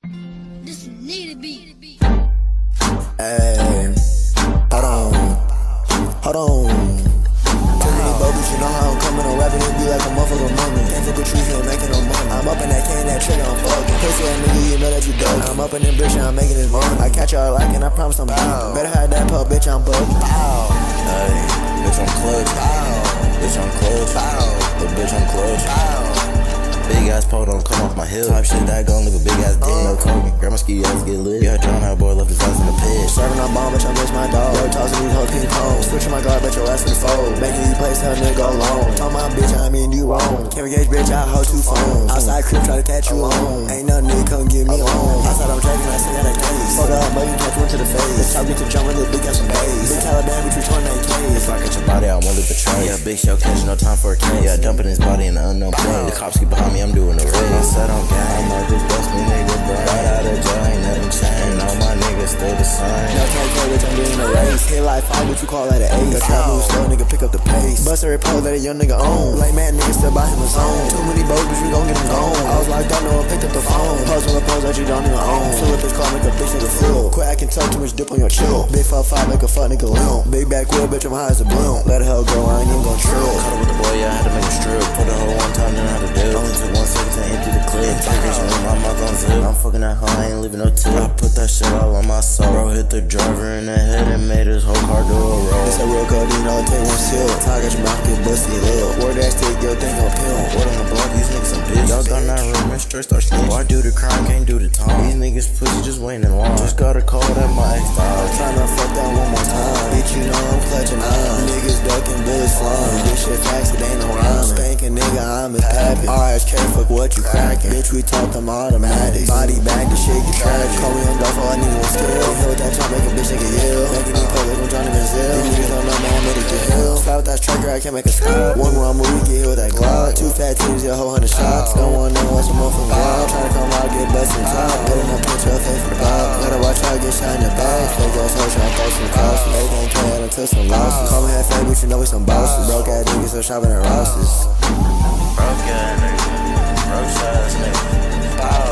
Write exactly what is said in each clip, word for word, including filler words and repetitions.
This need to be. Hey, hold on, hold on. Too many bogus, you know how I'm coming on rapping and be like a motherfucker mummy. Can't fuck with truth, you ain't making no money. I'm up in that can, that trigger, I'm fucking. Pussy that nigga, you know that you dug. I'm up in that bitch and I'm making this money. I catch y'all like and I promise I'm bow. Better hide that pub, bitch, I'm bugging. Bow. Hey, bitch, I'm clutch. Bow. Bitch, I'm clutch. Bow. Little bitch, I'm clutch. Bow. Big ass pole don't come off my hill. Type shit that gon' leave a big ass dick. No Kobe, grandma ski ass get lit. Yeah, John how boy left his ass in the pit. Serving on bomb, bitch, I miss my dog. Yo, tossing these hoes ping pong. Switching my guard, bet your ass in the fold. Making these plays, tell nigga go long. Tell my bitch, I mean you wrong. Can't engage, bitch, I hold two phones. Outside crib, try to catch you on. Ain't no nigga come get me on. Outside I'm dragging, I still got that case. Fuck up, but you catch one to the face. Bitch, I get to jump with a big ass some bass. Big Taliban, bitch, we twenty-eight K. If I catch your body, I won't leave betray. Yeah, big show catch, no time for a case. Yeah, dumping his body in the unknown place. The cops keep behind me, I'm doing the race. I said I'm gang, I just bust me nigga brain. Right out of jail, ain't nothing changed. All my niggas still the same. No K K, bitch, I'm doing the race. Hit like five, what you call that an ace? Got trap move slow, nigga, pick up the pace. Bust every pole that a young nigga own. Like man, nigga still by him his own. Too many boats, bitch, we gon' get him gone. I was locked up, no one picked up the phone. Pose on the pose that you don't even own. Fill up this car, make a bitch nigga feel. Quit acting tough, too much dip on your chill. Big fuck five, make a fuck nigga limp. Big back wheel, bitch, I'm high as a bloom. Let the hell go, I ain't even gon' trill. Caught up with the boy, yeah, I had to make a strip. Put the hoe one time, then I had to do. Only took one second to empty the clip. Take this shit in my mouth on zip. I'm fucking that hoe, I ain't leaving no tip. I put that shit all on my soul. Bro hit the driver in the head and made his whole car do a roll. This a real codeine, all it take one seal. Talk at your mouth, get busted, lil. Word that stick, yo, think I'm pill. What on the block, these niggas some bitches. Y'all got that room and straight start snitching. Why do the crime, can't do the time? These niggas pussy just waiting in line. Just got a call that my ex died. Tryna fuck that one more time. Bitch, you know I'm clutching on. Niggas ducking, bullets flying. This shit facts, it ain't no rhyme. Spanking nigga, I'm his pappy. R S K, fuck what you cracking. Bitch, we talk them automatics. Body back, the shit get tragic. Call me on Duffo, I need one skill. Hit with that time, make a bitch nigga yell. Making these public, I'm trying to Brazil. These niggas don't know, man, I made it get hill. Slap with that striker, I can't make a stop. One more move, we get hit with that Glock. Two fat teams, get a whole hundred shots. Don't wanna know what's a motherfucking wild. Tryna come out, get busted top. Put in that picture, face for the pop. Gotta watch out, get shot in the back. Fake ass hoe, tryna throw some crosses. Everything can until some losses. Call me half fake, but you know we some bosses. Broke ass niggas, so shopping at Ross's. Broke ass nigga, broke ass nigga. Bow.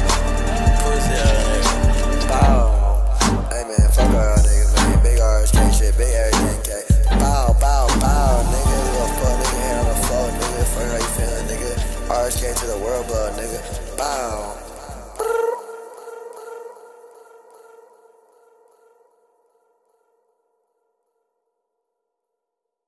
Pussy ass nigga. Bow. Hey man, fuck all y'all niggas, man. Big R S K shit, big everything K. Bow, bow, bow, nigga. Little fuck nigga, hair on the floor, nigga. Fuck how you feeling, nigga. R S K to the world, blood, nigga. Bow.